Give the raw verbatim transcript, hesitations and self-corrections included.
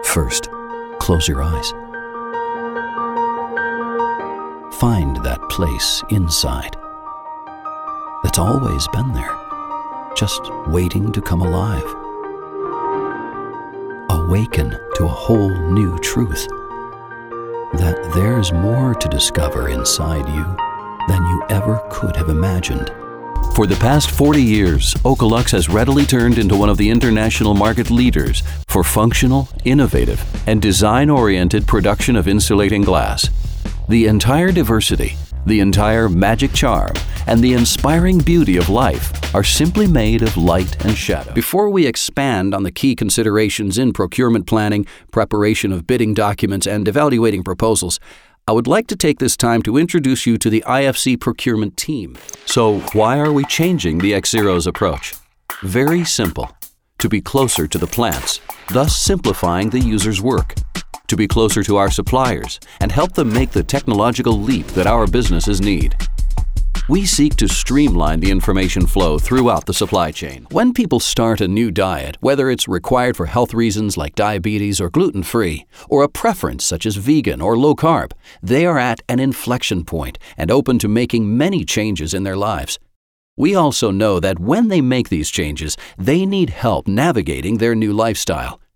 First, close your eyes. Find that place inside that's always been there, just waiting to come alive. Awaken to a whole new truth, that there's more to discover inside you than you ever could have imagined. For the past forty years, Okolux has readily turned into one of the international market leaders for functional, innovative, and design-oriented production of insulating glass. The entire diversity, the entire magic charm, and the inspiring beauty of life are simply made of light and shadow. Before we expand on the key considerations in procurement planning, preparation of bidding documents, and evaluating proposals, I would like to take this time to introduce you to the I F C procurement team. So why are we changing the Xero's approach? Very simple. To be closer to the plants, thus simplifying the user's work. To be closer to our suppliers and help them make the technological leap that our businesses need. We seek to streamline the information flow throughout the supply chain. When people start a new diet, whether it's required for health reasons like diabetes or gluten-free, or a preference such as vegan or low-carb, they are at an inflection point and open to making many changes in their lives. We also know that when they make these changes, they need help navigating their new lifestyle.